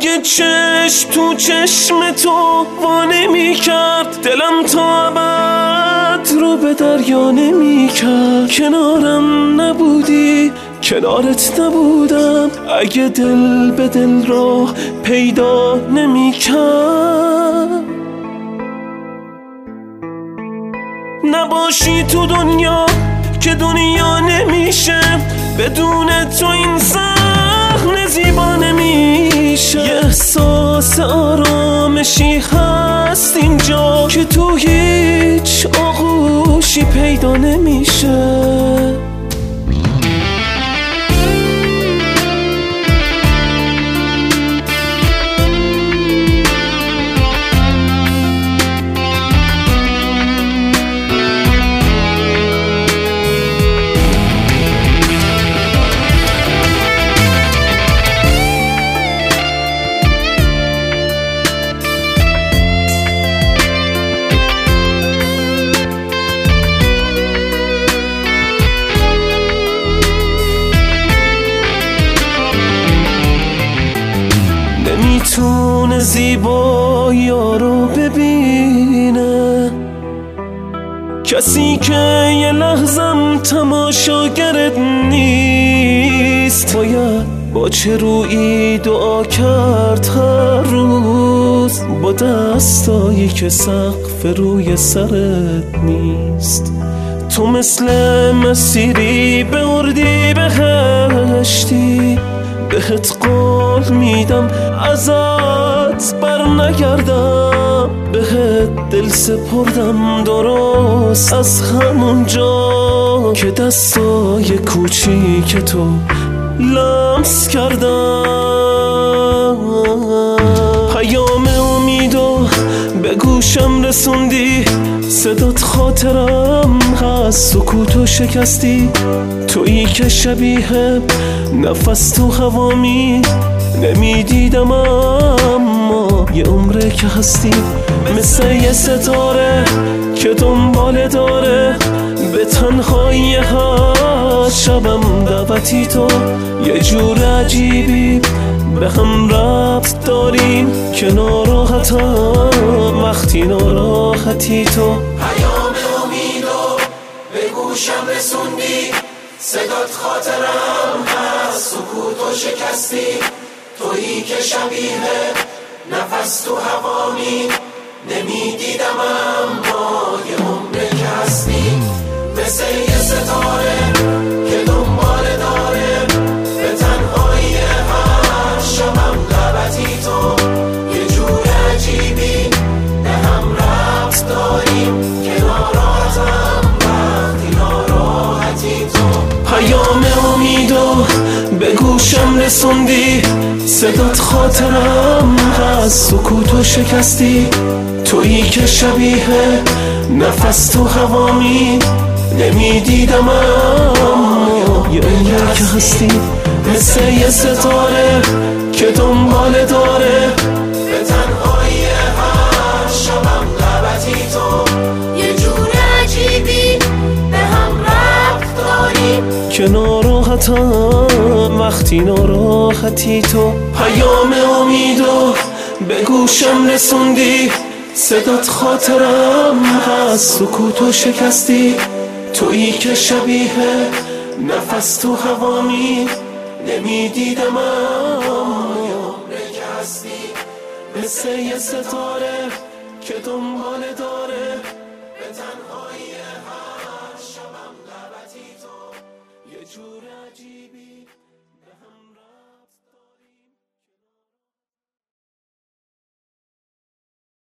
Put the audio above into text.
اگه چشم تو چشم تو وانه کرد، دلم تا ابد رو به دریا نمیکرد. کنارم نبودی کنارت نبودم، اگه دل به دل راه پیدا نمیکرد. نباشی تو دنیا که دنیا نمیشه، بدون تو این صحنه زیبا نمیشه. یه احساس آرامشی هست اینجا که تو هیچ آغوشی پیدا نمیشه. نمیتونه زیبایی رو ببینه کسی که یه لحظم تماشاگرت نیست. باید با چه رویی دعا کرد هر روز با دستایی که سقف روی سرت نیست. تو مثل مسیری به اردی بهشتی، بهت قول میدم ازت بر نگردم. بهت دل سپردم درست از همون جا که دستای کوچیک تو لمس کردم. پیام امیدو به گوشم رسوندی، صدات خاطرم هست، سکوتو شکستی. تویی که شبیه نفس تو هوامی نمیدیدم، اما یه عمره که هستی. مثل یه ستاره که دنبال داره به تنهایی هر شبم دعوتی تو. یه جور عجیبی به هم ربط داریم که ناراحتم وقتی ناراحتی تو. پیام امیدو به گوشم رسوندی، صدات خاطرم هست، سکوتو شکستی. تویی که شبیه نفس تو هوامی نمیدیدم، اما یه عمره که هستی. مثل یه ستاره که دنبال داره به تنهایی هر شبم لبتی تو. یه جور عجیبی به هم ربط داریم که ناراحتم وقتی ناراحتی تو. پیام امیدو به گوشم رسوندی، صدات خاطرم هست، سکوتو شکستی. تویی که شبیه نفس تو هوامی نمیدیدم، اما یه عمره که هستی. مثل یه ستاره که دنبال داره به تنهایی هر شبم لبتی تو. یه جور عجیبی به هم ربط داریم که ناراحتم وقتی ناراحتی تو. پیام امیدو به گوشم رسوندی، صدات خاطرم هست، سکوتو شکستی. تویی که شبیه نفس تو هوامی نمیدیدم، اما یه عمره که هستی. مثل یه ستاره که دنبال داره